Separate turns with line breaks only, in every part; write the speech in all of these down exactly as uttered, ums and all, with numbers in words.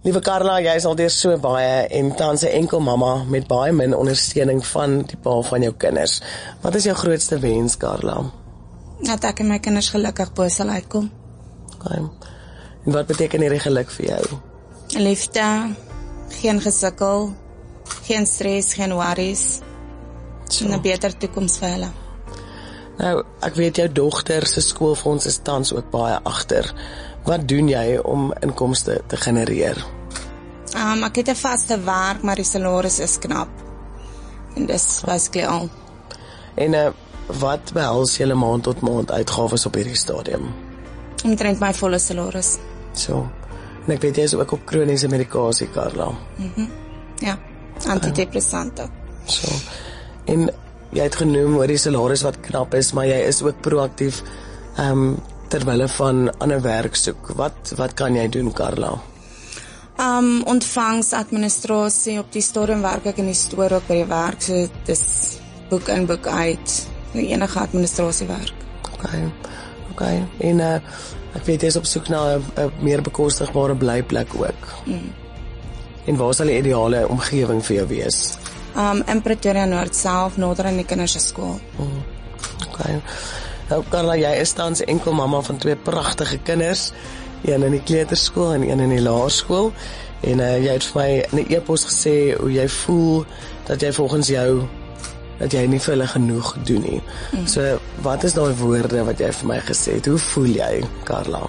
Liewe Karla, jy is al deur so baie en tans 'n enkel mamma met baie min ondersteuning van die pa van jou kinders. Wat is jou grootste wens, Karla?
Dat ek en my kinders gelukkig bo sal uitkom.
Okay. En wat beteken hierdie geluk vir jou?
Liefde, geen gesukkel, geen stres, geen worries.
So.
En 'n beter toekoms vir hulle.
Nou, ek weet jou dogter se skoolfonds is tans ook baie agter. Wat doen jy om inkomste te genereer?
Um, ek het 'n vaste werk, maar die salaris is knap. En dis basically al.
En uh, wat behels julle maand tot maand uitgawes op hierdie stadium?
Omtrent my volle salaris.
So. En ek weet jy is ook op kroniese medikasie, Karla.
Mhm. Ja, antidepressante.
So. En jy het genoem oor die salaris wat knap is, maar jy is ook proaktief um, terwille van ander werk soek. Wat wat kan jy doen, Karla?
Um, ontvangsadministrasie, op die stadium werk ek in die stoor ook by die werk, so dis boek in, boek uit, enige administrasiewerk.
Okay, okay. En uh, ek weet jy is op soek na 'n meer bekostigbare blyplek ook.
Mm.
En waar sal die ideale omgewing vir jou wees?
Um, in Pretoria Noord self, nader aan die kinders se skool.
Mm. Okay. Nou, Karla, jy is tans enkel mamma van twee pragtige kinders, een in die kleuterskool en een in die laerskool, en uh, jy het vir my in 'n e-pos gesê hoe jy voel dat jy volgens jou dat jy nie vir hulle genoeg doen nie. Mm. So, wat is daai woorde wat jy vir my gesê het? Hoe voel jy, Karla?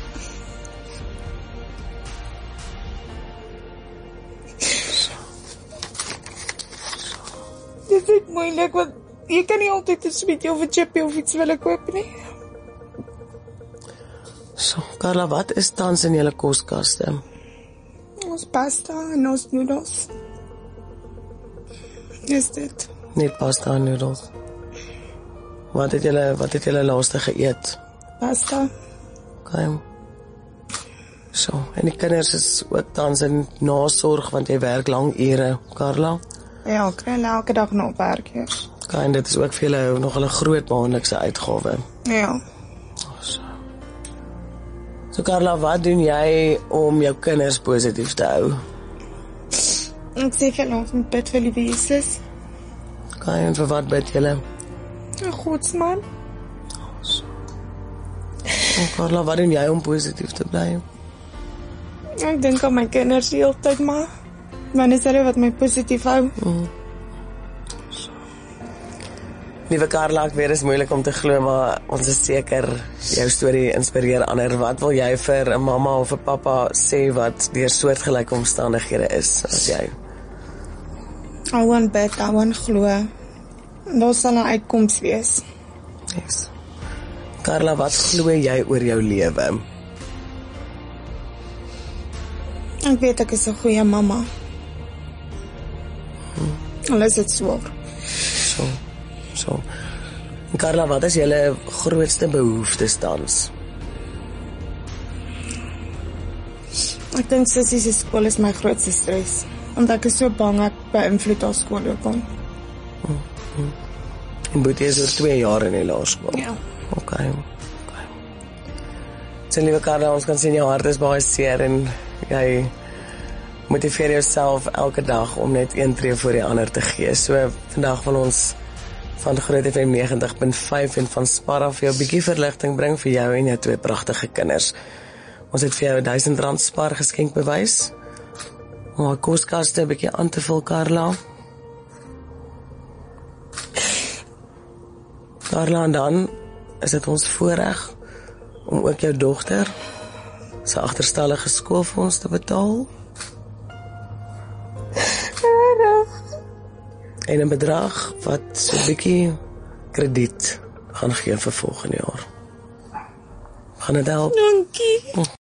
Dit is moeilik, want jy kan nie altyd 'n sweetie of 'n chippy of iets wil koop nie.
So, Karla, wat is tans in julle koskaste?
Ons pasta en ons noedels. Is dit?
Net pasta en noedels. Wat het julle, wat het julle laaste geëet?
Pasta.
Okay. So, en die kinders is ook tans in nasorg, want jy werk lang ure, Karla?
Ja, ek kry elke dag na werk eers.
Okay, en dit is ook vir julle nog 'n groot maandelikse uitgawe.
Ja.
So. So Karla, wat doen jy om jou kinders positief te hou?
Ek sê vir ons met bid vir liewe Jesus.
Okay, en vir wat bid julle?
'n Godsman.
So. En Karla, wat doen jy om positief te bly?
Ek dink aan my kinders die hele tyd, maar man is hulle wat my positief hou.
Mm. So. Liewe Karla, ek weet dit is moeilik om te glo, maar ons is seker jou storie inspireer ander. Wat wil jy vir 'n mamma of 'n pappa sê wat deur soortgelyke omstandighede is as jy?
Hou aan bid, hou aan glo. Daar sal 'n uitkoms wees.
Yes. Karla, wat glo jy oor jou lewe?
Ek weet ek is 'n goeie mamma.
Hmm.
Al is dit swaar.
So, so. En Karla, wat is julle grootste behoeftes tans?
Ek dink sussie se skool is my grootste stres, want ek is so bang ek beïnvloed haar skoolloopbaan.
Hmm. Hmm. En Boetie is oor twee jaar in die laerskool.
Ja.
Okay. Okay. So, liewe Karla, ons kan sien jou hart is baie seer en jy motiveer jouself elke dag om net een tree voor die ander te gee. So, vandag wil ons van Groot F M negentig punt vyf en van Sparra vir jou 'n bietjie verligting bring vir jou en jou twee pragtige kinders. Ons het vir jou duisend rand Spar geskenk bewys om haar koskaste 'n bietjie aan te vul, Karla. Karla, en dan is dit ons voorreg om ook jou dogter se agterstallige skoolfonds te betaal. En 'n bedrag wat so 'n bietjie krediet gaan gee vir volgende jaar. Gaan dit help?
Dankie.